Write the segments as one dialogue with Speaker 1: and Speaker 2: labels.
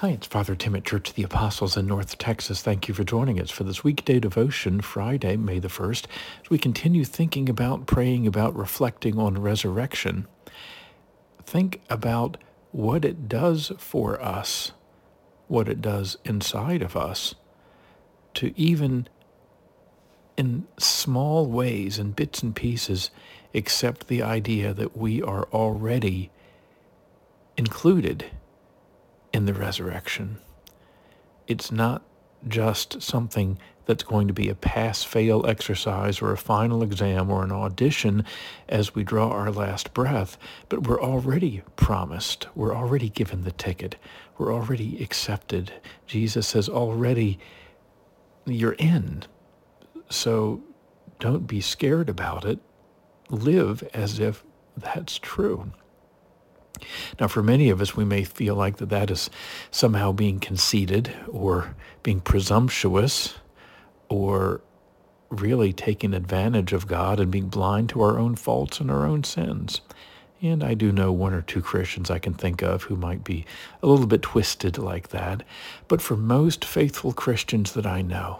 Speaker 1: Hi, it's Father Tim at Church of the Apostles in North Texas. Thank you for joining us for this weekday devotion, Friday, May the 1st, as we continue thinking about, praying about, reflecting on resurrection. Think about what it does for us, what it does inside of us, to even in small ways and bits and pieces accept the idea that we are already included in the resurrection. It's not just something that's going to be a pass-fail exercise or a final exam or an audition as we draw our last breath, but we're already promised. We're already given the ticket. We're already accepted. Jesus says already, you're in. So don't be scared about it. Live as if that's true. Now, for many of us, we may feel like that is somehow being conceited or being presumptuous or really taking advantage of God and being blind to our own faults and our own sins. And I do know one or two Christians I can think of who might be a little bit twisted like that. But for most faithful Christians that I know,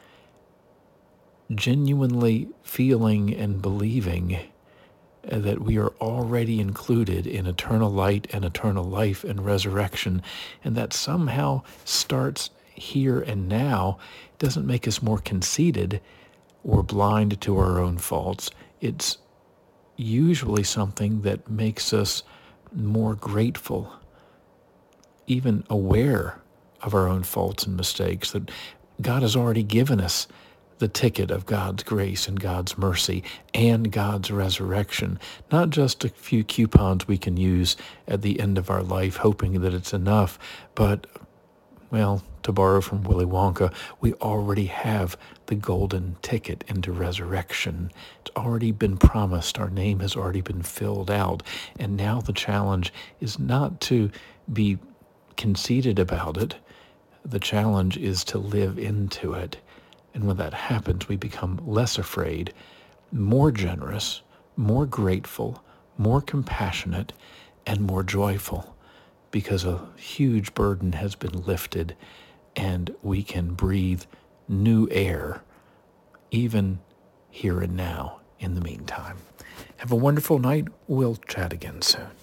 Speaker 1: genuinely feeling and believing that we are already included in eternal light and eternal life and resurrection, and that somehow starts here and now, doesn't make us more conceited or blind to our own faults. It's usually something that makes us more grateful, even aware of our own faults and mistakes, that God has already given us the ticket of God's grace and God's mercy and God's resurrection, not just a few coupons we can use at the end of our life hoping that it's enough, but, well, to borrow from Willy Wonka, we already have the golden ticket into resurrection. It's already been promised. Our name has already been filled out. And now the challenge is not to be conceited about it. The challenge is to live into it. And when that happens, we become less afraid, more generous, more grateful, more compassionate, and more joyful, because a huge burden has been lifted and we can breathe new air, even here and now in the meantime. Have a wonderful night. We'll chat again soon.